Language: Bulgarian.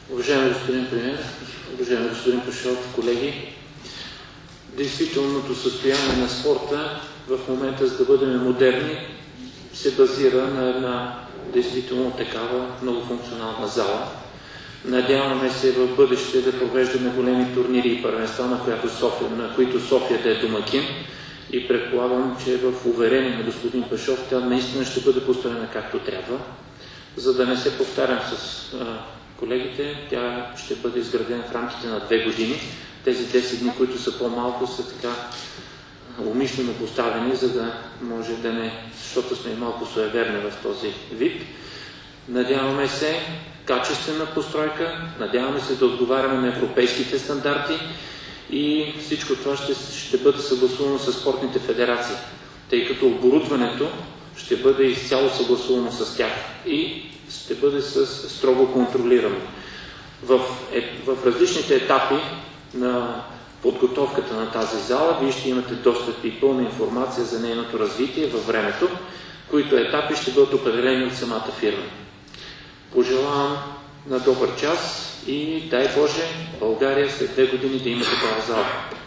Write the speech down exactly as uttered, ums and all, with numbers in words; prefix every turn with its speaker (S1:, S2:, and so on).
S1: Уважаеми господин премиер, уважаеми господин Пашов, колеги, действителното състояние на спорта в момента, за да бъдем модерни, се базира на една действително такава многофункционална зала. Надяваме се в бъдеще да провеждаме големи турнири и първенства, на, която София, на които София да е домакин, и предполагам, че в уверение на господин Пашов тя наистина ще бъде построена както трябва. За да не се повтарям с а, колегите, тя ще бъде изградена в рамките на две години. Тези десет дни, които са по-малко, са така умишлено поставени, за да може да не, защото сме малко суеверни в този вид. Надяваме се качествена постройка, надяваме се да отговаряме на европейските стандарти и всичко това ще, ще бъде съгласувано с спортните федерации, тъй като оборудването ще бъде изцяло съгласувано с тях и ще бъде с строго контролирано. В, е, в различните етапи на подготовката на тази зала вие ще имате достъп и пълна информация за нейното развитие във времето, които етапи ще бъдат определени от самата фирма. Пожелавам на добър час и дай Боже България след две години да има такава зала.